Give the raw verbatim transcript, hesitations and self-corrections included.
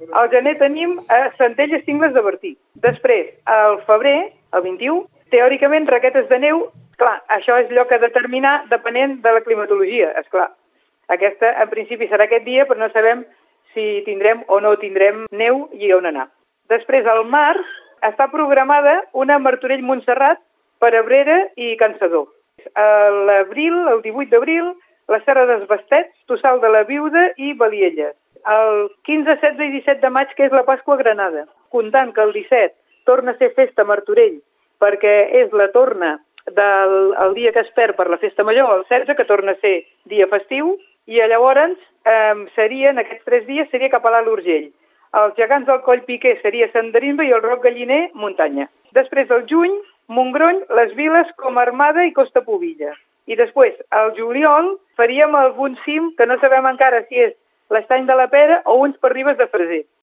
Al gener tenim a Centelles Cingles de Bertí. Després, al febrer, el vint-i-u, teòricament raquetes de neu. Clar, això és allò que ha de determinar depenent de la climatologia, esclar. Aquesta, en principi, serà aquest dia, però no sabem si tindrem o no tindrem neu i on anar. Després, al març, està programada una Martorell-Montserrat per Abrera i Caçador. A l'abril, el divuit d'abril, la Serra dels Bastets, Tossal de la Viuda i Balielles. El quinze, setze i disset de maig, que és la Pasqua a Granada. Comptant que el disset torna a ser festa a Martorell, perquè és la torna del el dia que es perd per la festa major, el setze, que torna a ser dia festiu, i llavors eh, serien, aquests tres dies, seria cap a l'Alt Urgell. Els gegants del Coll Piquer seria Sant Darimba i el Roc Galliner, muntanya. Després, al juny, Montgrony, les viles com Armada i Costa Pubilla. I després, al juliol, faríem algun cim que no sabem encara si és l'Estany de la Pera o uns per Ribes de Freser.